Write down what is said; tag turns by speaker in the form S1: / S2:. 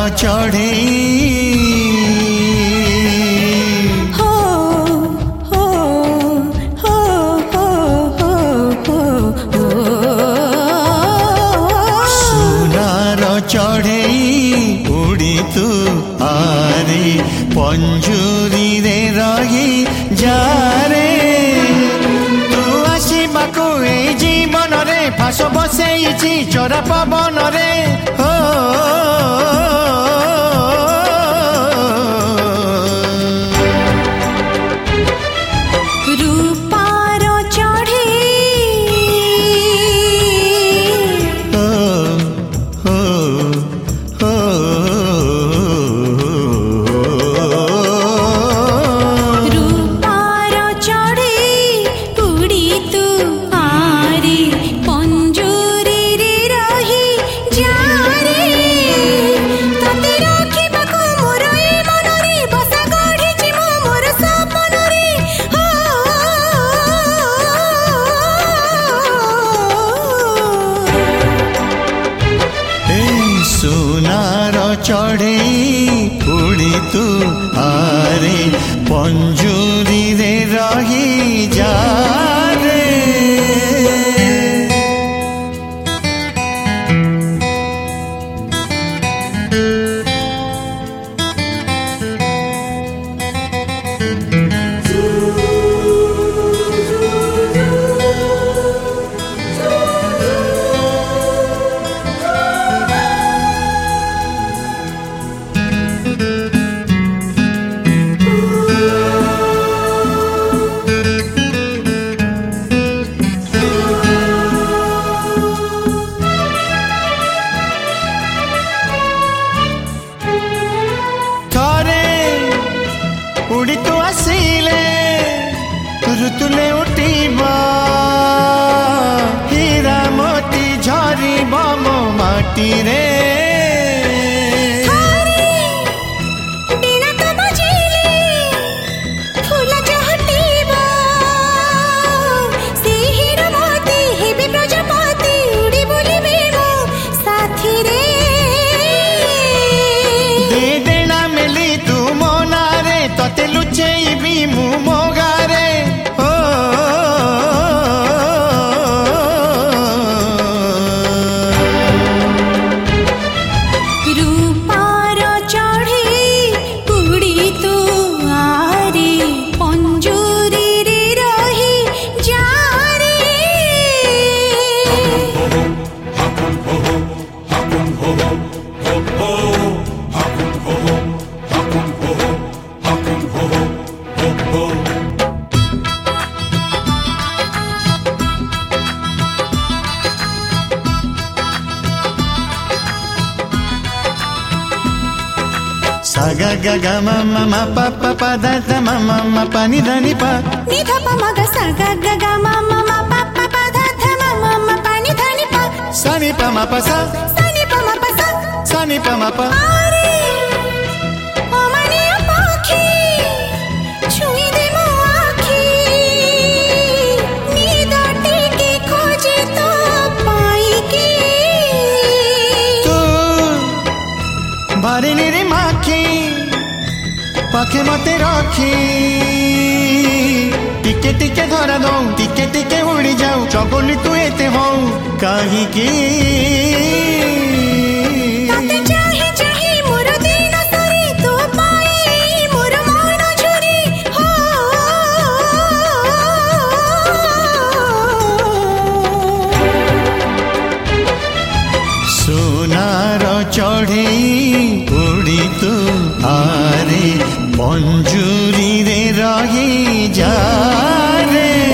S1: पंजुरी रे रही जा रे तू आसबाकू ए जीवन रे फास बसई चोरा पवन रे हो सुनार चढ़े उड़ी तू आरे पंजुरी रे रही जा रे उड़ी तू आसिले ऋतुले उठिबा हीरा मोती झरिबा मो माटी रे saga ga ga ma ma ma pa pa pa da da ma ma ma pa ni da ni pa
S2: ni dha pa ma ga saga ga ga ma ma ma pa pa pa da da ma ma ma pa ni da ni pa
S1: sa ni pa ma pa sa
S2: ni pa ma pa
S1: sa ni pa ma pa
S2: are o mani apakhi chui de mo akhi ni da tiki khoje to pai ki
S1: tu bari ni रे माखी पाखे मते रखी टिके टिके धरा दो टिके टिके उड़ी जाऊ चगोली तू एते हो कहीं की
S2: ताते चाहे चाहे मोर दिन सरी तू पाई मोर मन झुरी हो
S1: सुनार चढ़े उड़ी तू आरे पंजुरी रे रही जा रे।